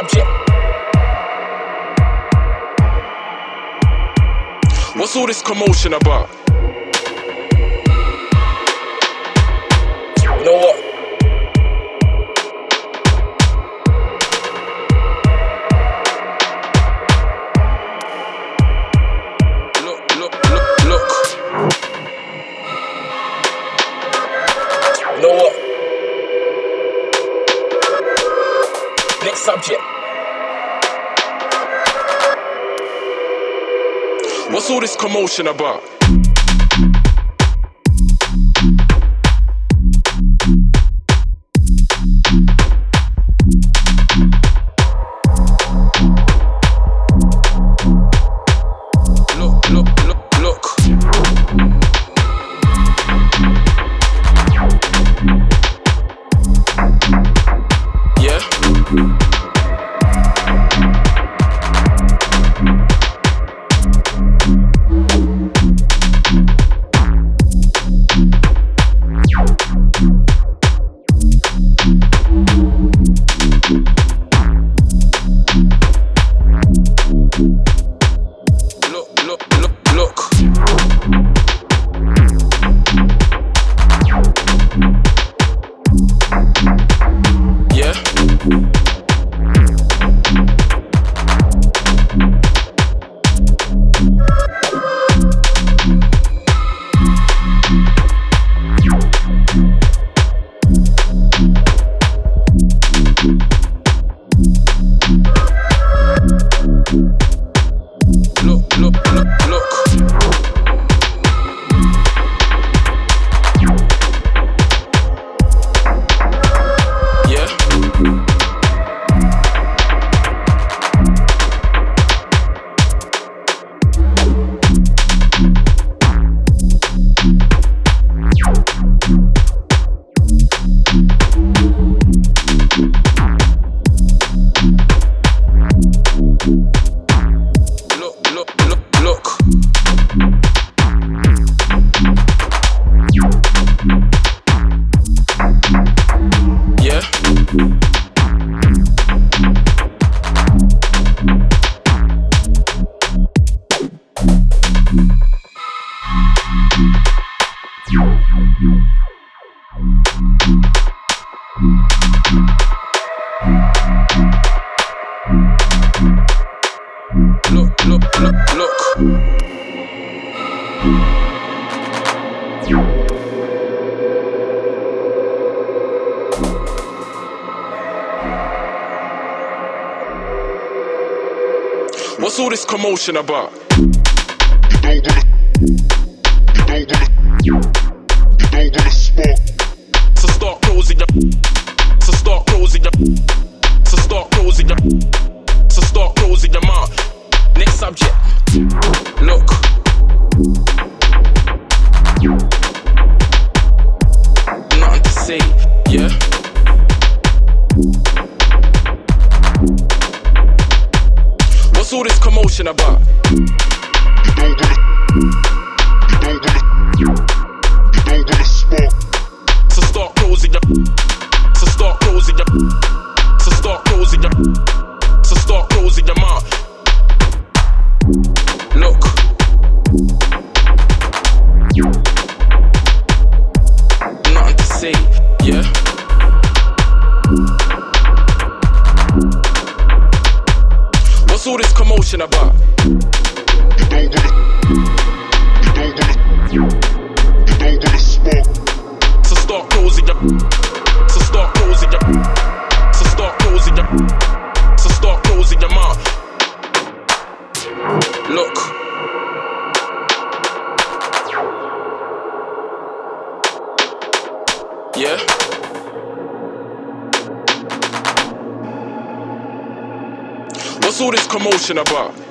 subject. What's all this commotion about? You know what? Look. You know what? Next subject. What's all this commotion about? Look. Yeah. Look. Yeah. Look. Yeah. Look. Yeah. Look. What's all this commotion about? You don't wanna smoke. So start closing your. So start closing your mouth. Next subject. Look. Nothing to say, yeah. What's all this commotion about? You don't wanna smoke. So start closing your. So start closing your mouth. Look. Nothing to say, yeah. What's all this commotion about? You don't wanna smoke. So start closing your. So start closing your mouth. Look. Yeah. What's all this commotion about?